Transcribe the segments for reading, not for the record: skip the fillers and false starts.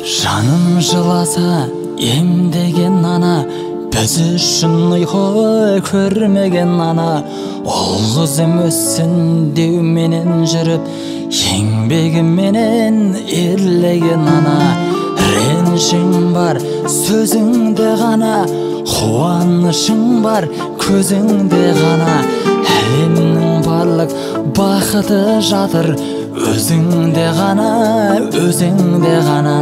Жаным жыласа емдеген ана, біз үшін ұйқы көрмеген ана. Ол қызым өссін деуменен жүріп, еңбегіменен ерлеген ана. Ренішің бар сөзіңде ғана, қуанышың бар көзіңде ғана. Әлемнің барлық бақыты жатыр өзіңде ғана, өзіңде ғана.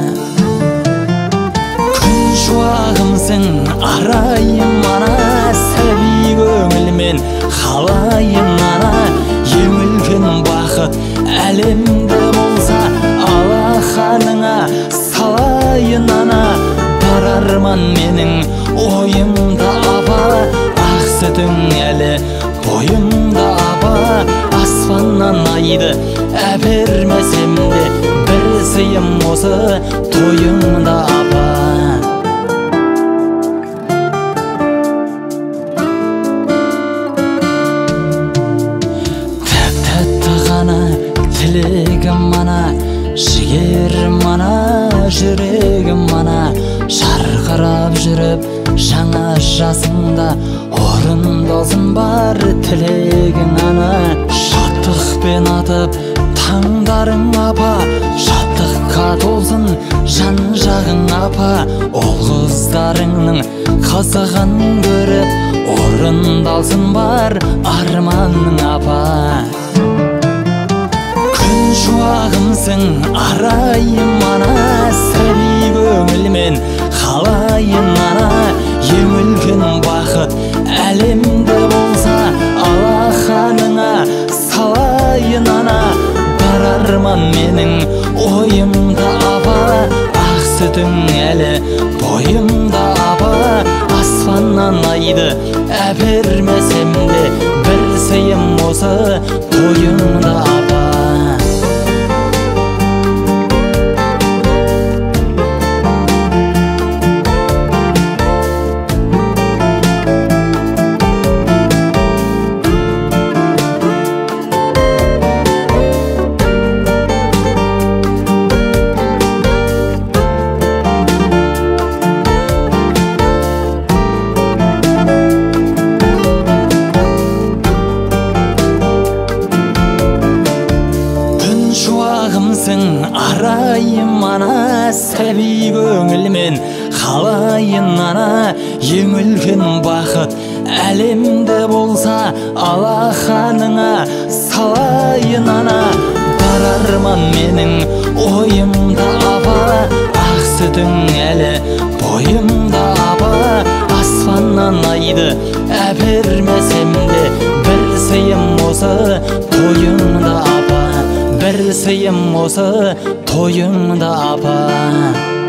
Күн шуағымсың арайым ана, сәби көңілмен қалайын ана. Ең үлкен бақыт әлемде болса, алақаныңа салайын ана. Бар арман менің ойымда апа, ақ сүтің әлі бойымда апа. Аспаннан айды әпермесем де, бір сыйым осы тойымда апа. Тәп-тәтті ғана тілегім ана, жігерім ана, жүрегім ана. Жарқырап жүріп жаңа жасыңда, орындалсын бар тілегің ана. Шаттықпен атып таңдарың апа, шаттыққа толсын жан жағың апа. Ол қыздарыңның қызығын көріп, орындалсын бар арманың апа. Күн шуағымсың арайым ана, сәби көңілмен қалайын ана. Ең үлкен бақыт әлемде болса, алақаныңа салайын ана. Бар арман менің ойымда апа, ақ сүтің әлі бойымда апа. Аспаннан айды әпермесем де, бір сыйым осы тойымда апа. Шуағымсың арайым ана, сәби көңілмен қалайын ана. Ең үлкен бақыт әлемде болса, алақаныңа салайын ана. Бар арман менің ойымда апа, ақ сүтің әлі бойымда апа. Аспаннан айды әпермесем де, бір сыйым осы тойымда апа. Бір сыйым осы тойымда апа.